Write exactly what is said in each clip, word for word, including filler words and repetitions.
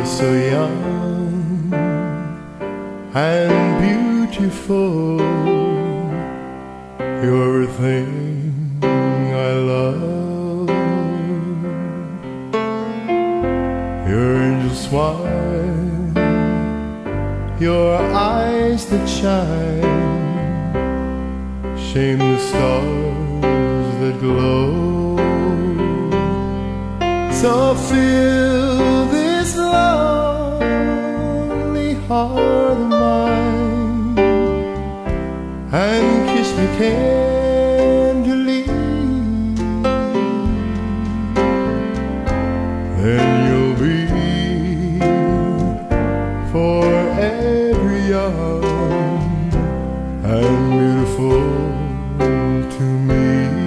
You're so young and beautiful. You're everything I love. Your angel smile, your eyes that shine, shame the stars that glow. So fill this lonely heart of mine and kiss me tenderly. Then you'll be forever young and beautiful to me.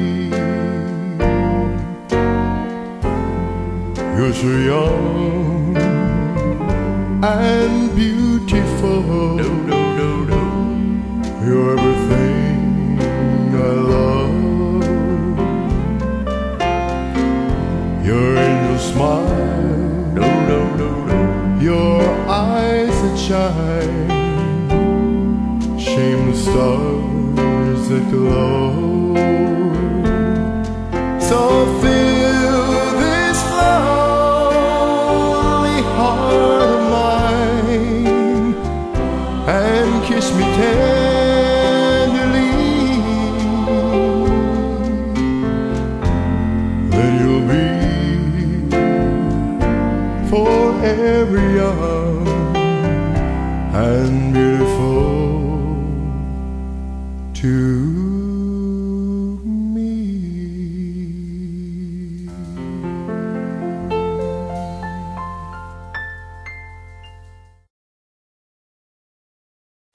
You're so young and beautiful. No, no, no, no. You're everything I love. Your angel smile, No, no, no, no. your eyes that shine, shame the stars that glow. So fill this lonely heart of mine and kiss me tenderly. Then you'll be forever young and beautiful too.